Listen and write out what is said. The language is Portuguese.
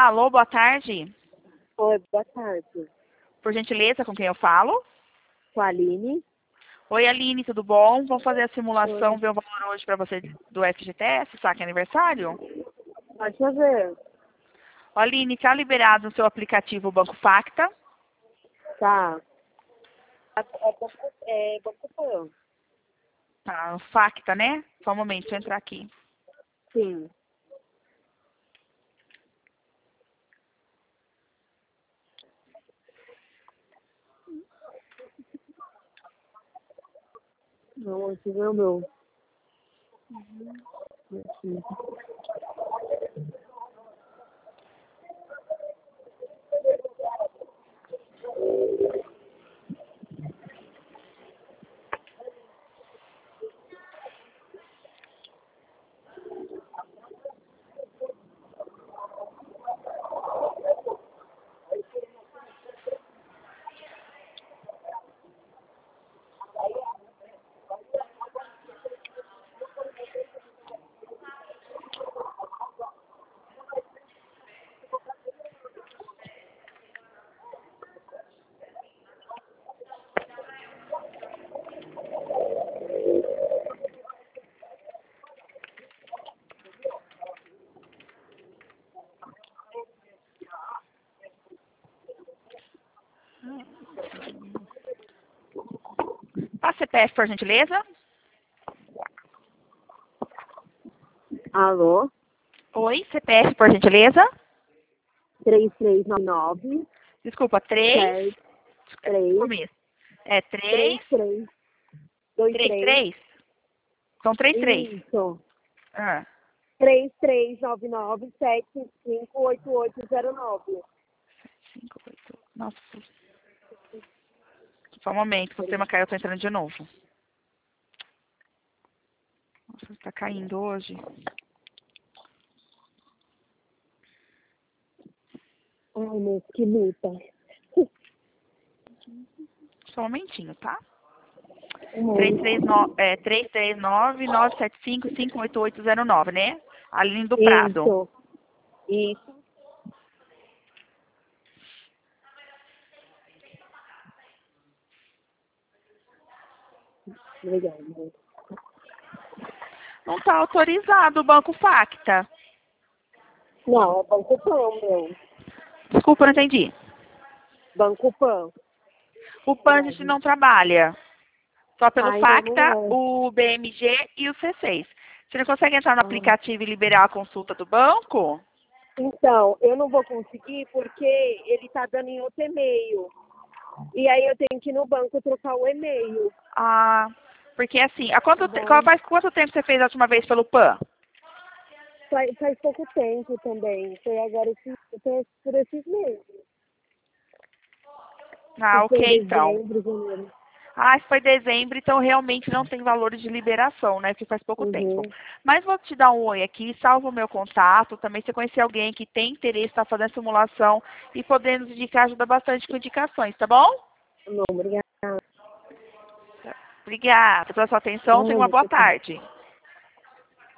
Alô, boa tarde. Oi, boa tarde. Por gentileza, com quem eu falo? Com a Aline. Oi, Aline, tudo bom? Vamos fazer a simulação, Oi. ver o valor hoje para você do FGTS, saque aniversário? Pode fazer. Ô, Aline, está liberado no seu aplicativo Banco Facta? Tá. Banco Pan. Tá, o Facta, né? Só um momento, deixa eu entrar aqui. Sim. Não, esse não é o meu. Aqui. Passa CPF, por gentileza? Alô? Oi, CPF, por gentileza? 3399 Desculpa, 3. 73 Começo. É 3. 33 3, 23. 3? São 3, 3. Isso. Ah, 3399 758809. 5, 8. Nossa. Só um momento, o sistema caiu, eu tô entrando de novo. Nossa, tá caindo hoje. Ai, meu, que luta. Só um momentinho, tá? Uhum. 339-975-58809, né? Aline do Prado. Isso. Isso. Obrigada. Não tá autorizado o Banco Facta. Não, é Banco Pan, meu. Desculpa, não entendi. Banco Pan. O PAN a gente não trabalha. Só pelo Ah, então não Facta, é. o BMG e o C6. Você não consegue entrar no Ah. aplicativo e liberar a consulta do banco? Então, eu não vou conseguir porque ele tá dando em outro e-mail. E aí eu tenho que ir no banco trocar o e-mail. Ah, porque assim, Tá bom? faz quanto tempo você fez a última vez pelo PAN? Faz pouco tempo também. Foi agora por esses meses. Ah, Foi em ok, então. dezembro, janeiro. Ah, se foi dezembro, então realmente não tem valores de liberação, né? Porque faz pouco tempo. Uhum. Mas vou te dar um oi aqui, salva o meu contato. Também se conhecer alguém que tem interesse, está fazendo simulação e poder nos indicar, ajuda bastante com indicações, tá bom? Não, obrigada. Obrigada pela sua atenção. Tenha uma boa Ai, tarde.